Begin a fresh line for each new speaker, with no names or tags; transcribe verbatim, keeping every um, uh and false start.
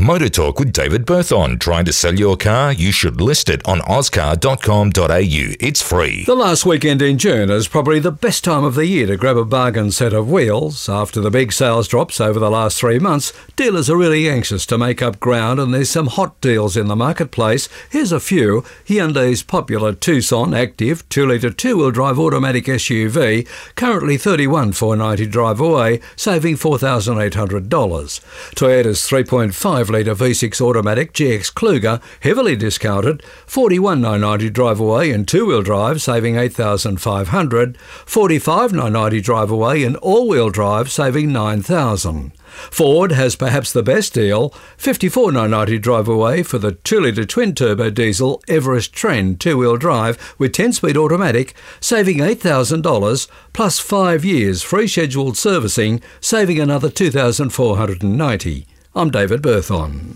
Motor Talk with David Berthon. Trying to sell your car? You should list it on auscar dot com dot a u. It's free.
The last weekend in June is probably the best time of the year to grab a bargain set of wheels. After the big sales drops over the last three months, dealers are really anxious to make up ground, and there's some hot deals in the marketplace. Here's a few. Hyundai's popular Tucson Active two litre two-wheel drive automatic S U V, currently thirty-one thousand four hundred ninety dollars drive away, saving four thousand eight hundred dollars. Toyota's three point five litre V six automatic G X Kluger, heavily discounted, forty-one thousand nine hundred ninety dollars drive away in two-wheel drive, saving eight thousand five hundred dollars, forty-five thousand nine hundred ninety dollars drive away in all-wheel drive, saving nine thousand dollars. Ford has perhaps the best deal, fifty-four thousand nine hundred ninety dollars drive away for the two litre twin-turbo diesel Everest Trend two-wheel drive with ten-speed automatic, saving eight thousand dollars, plus five years free scheduled servicing, saving another two thousand four hundred ninety dollars. I'm David Berthon.